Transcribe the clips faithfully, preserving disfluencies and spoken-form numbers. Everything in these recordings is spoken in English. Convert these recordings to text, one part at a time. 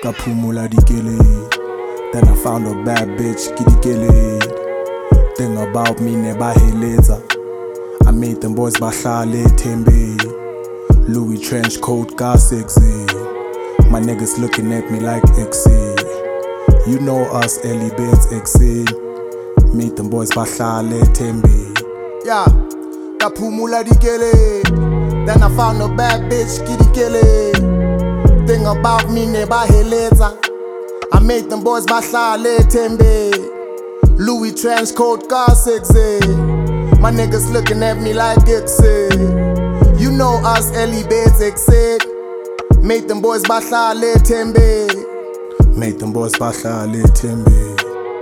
Kaphumula dikeledi. Then I found a bad bitch, ke dikeledi. Thing about me nebaheleza. I made them boys bahlale thembeni. Louis trench coat ka sexy. My niggas looking at me like X C. You know us, early beds exit. Meet them boys bahlale thembeni. Yeah, kaphumula dikeledi. Then I found a bad bitch, ke dikeledi. Thing about me nebaheleza. I made them boys bahlale thembeni. Louis trench coat ka sexy. My niggas looking at me like X C. You know us, early beds exit. Made them boys bahlale thembeni. Made them boys bahlale thembeni.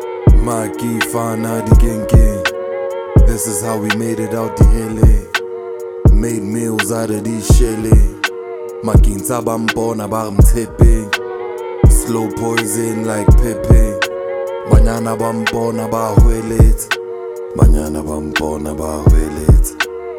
Maki fana di gang gang. This is how we made it out the L A. Made meals out of these shelly. Maki nsaba mbona ba mtepe. Slow poison like Pepe. Banyana bambona ba hwelet. Banyana bambona ba hwelet.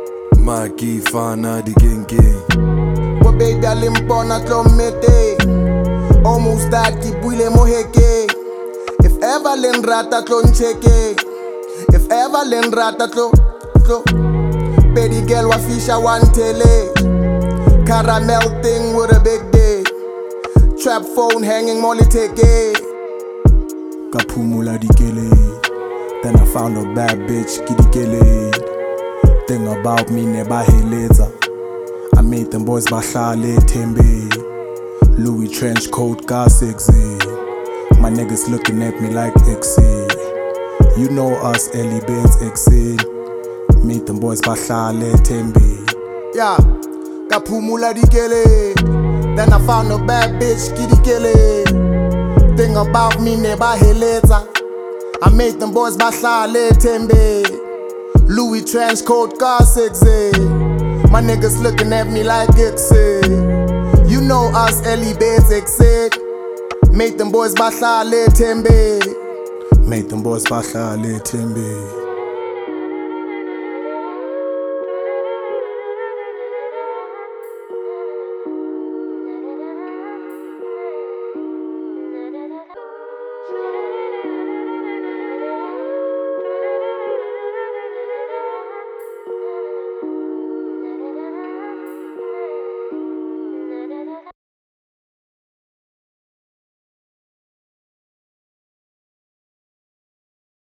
Maki fana di gang gang. Well baby alimbona tlomete. Almost that kibwile moheke. If ever len rata tloncheke. If ever len rata tlo tlo. Baby girl wa fisha one tele. Caramel thing with a big day. Trap phone hanging molly teke. Kaphumula dikeledi. Then I found a bad bitch, ke dikeledi. Thing about me nebaheleza. I made them boys bahlale thembeni. Louis trench coat ka sexy. My niggas looking at me like X C. You know us, early beds exit. Meet them boys bahlale thembeni. Yeah, kaphumula dikeledi. Then I found a bad bitch, ke dikeledi. Thing about me nebaheleza. I made them boys bahlale thembeni. Louis trench coat ka sexy. My niggas looking at me like X C. You know us, early beds exit. Made them boys bahlale thembeni. Made them boys bahlale thembeni.